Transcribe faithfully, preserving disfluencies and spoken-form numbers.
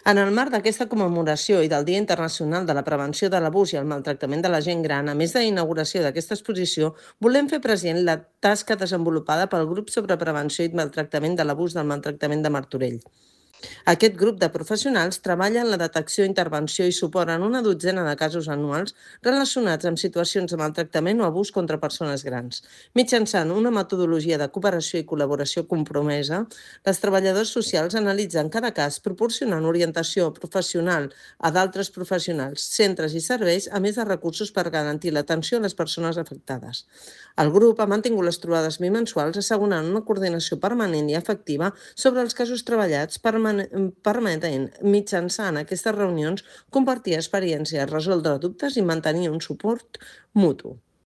En el marc d'aquesta commemoració i del Dia Internacional de la Prevenció de l'Abús i el Maltractament de la Gent Gran, a més de la inauguració d'aquesta exposició, volem fer present la tasca desenvolupada pel Grup sobre Prevenció i Maltractament de l'Abús del Maltractament de Martorell. Aquest grup de professionals treballa en la detecció, intervenció i suport en una dotzena de casos anuals relacionats amb situacions de maltractament o abús contra persones grans. Mitjançant una metodologia de cooperació i col·laboració compromesa, les treballadors socials analitzen cada cas proporcionant orientació professional a d'altres professionals, centres i serveis, a més de recursos per garantir l'atenció a les persones afectades. El grup ha mantingut les trobades bimensuals assegurant una coordinació permanent i efectiva sobre els casos treballats, permetent mitjançant aquestes reunions compartir experiències, resoldre dubtes i mantenir un suport mutu.